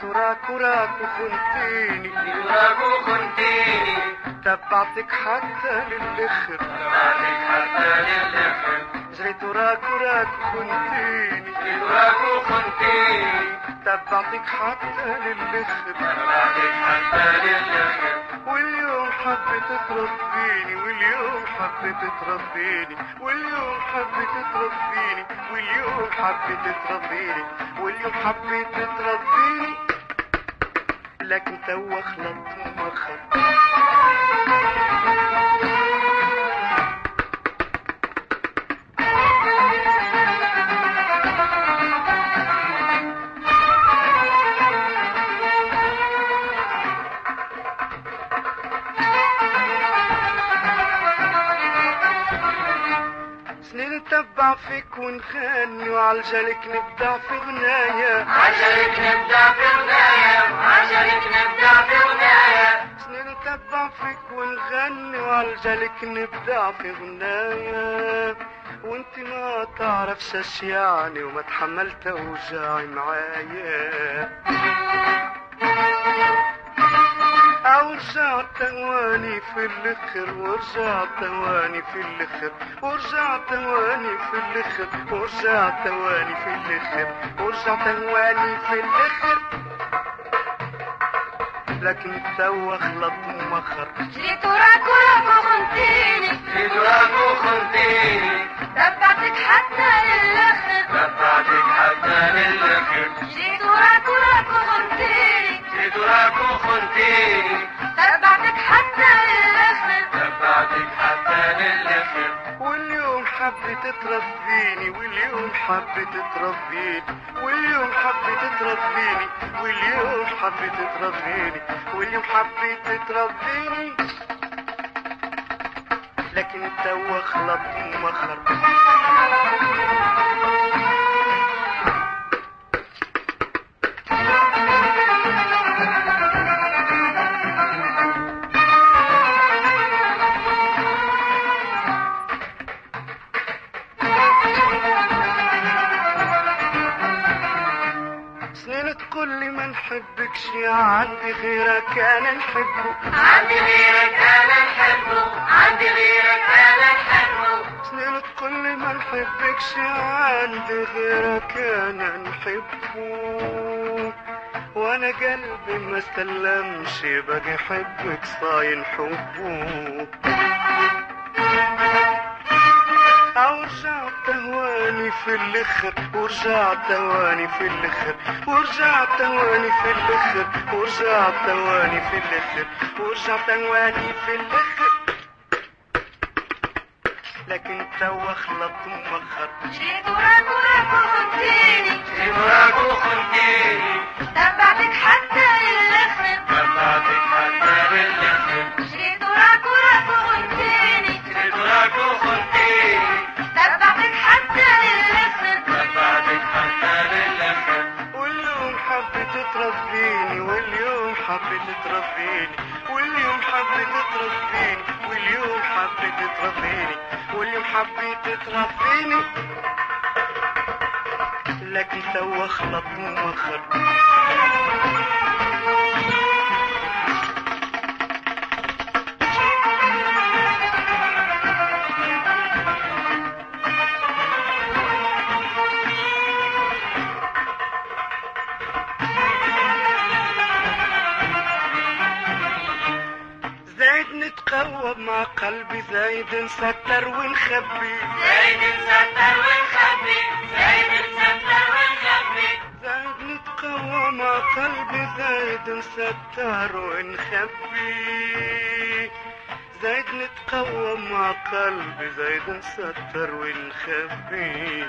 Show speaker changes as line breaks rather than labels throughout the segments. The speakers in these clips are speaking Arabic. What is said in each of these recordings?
وراك وراك وخنتيني
وراك وخنتيني
تبعتك حتى للآخر
تبعتك حتى للآخر
جريت وراك وراك وخنتيني
وراك وخنتيني
تبعتك حتى للآخر
تبعتك حتى للآخر
واليوم حبيت تربيني واليوم حبيت تربيني واليوم حبيت تربيني واليوم حبيت تربيني واليوم حبيت تربيني لكن توا خلطت ومخر نتبع فيك ونغني وعالجالك نبدع في غنايا
عجلك نبدع في غنايا عجلك نبدع في غنايا
نتبع فيك ونغني وعالجالك نبدع في غنايا وانت ما تعرفش اش يعني وما تحملت اوجاعي معايا ورجعت تواني في الاخر ورجعت تواني في الاخر ورجعت تواني في الاخر ورجعت تواني في الاخر ورجعت تواني في الاخر لكن توا خلط ومخر
جريت وراك وراك وخنتيني
جريت وراك وخنتيني
تبعتك حتى للآخر
تبعتك حتى للآخر
جريت وراك وراك وخنتيني
جريت وراك وخنتيني
تبعتك حتى للآخر
تبعتك حتى للآخر
واليوم حبيت تربيني واليوم حبيت تربيني واليوم حبيت تربيني واليوم حبيت تربيني واليوم حبيت تربيني لكن توا خلطت ومخر كل ما نحبكش عندي غيرك انا نحبه
عندي غيرك انا نحبه عندي غيرك انا نحبه
سنين كل ما نحبكش عندي غيرك انا نحبه وانا قلبي ما استلمش باقي يحبك صاين حبه ورجعت تواني في الاخر ورجعت تواني في الاخر ورجعت تواني في الاخر ورجعت تواني في الاخر ورجعت تواني في الاخر لكن توا خلطت ومخر
جريت وراك وراك وخنتيني
جريت وراك وخنتيني
تبعتك حتى للآخر
تبعتك حتى للآخر
جريت وراك وراك وخنتيني
جريت وراك وخنتيني
تبعتك حتى للآخر
تبعتك حتى للآخر
واليوم حبيت تربيني واليوم حبيت تربيني واليوم حبيت تربيني واليوم حبيت تربيني واليوم حبيت تربيني لكن توا خلط ومخر نتقوى مع قلبي زايد نستر ونخبي
زايد نستر ونخبي زايد نستر ونخبي
زايد نتقوى مع قلبي زايد نستر ونخبي زايد نتقوى مع قلبي زايد نستر ونخبي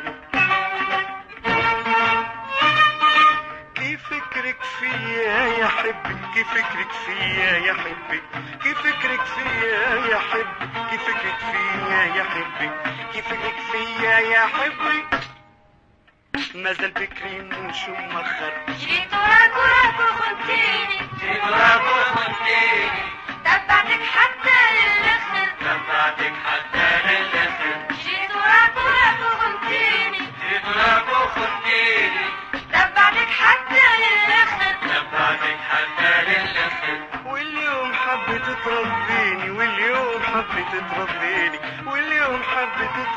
كيف فكرك فيا يا حبي كيف فكرك فيا يا حبي كيف فكرك فيا يا حبي كيف فكرك فيا يا حبي كيف فكرك فيا يا حبي مازال بكري مش مؤخر
جريت وراك وراك وخنتيني
جريت وراك وخنتيني
تبعتك حتى للآخر
تبعتك حتى للآخر
جريت وراك وراك وخنتيني
جريت وراك وخنتيني
تبعتك حتى للآخر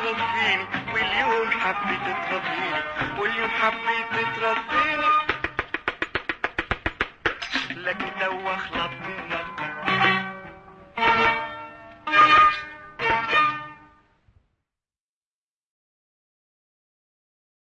ترضيني واليوم حبيت ترضيني واليوم حبيت ترضيني لكن دوخ لطينا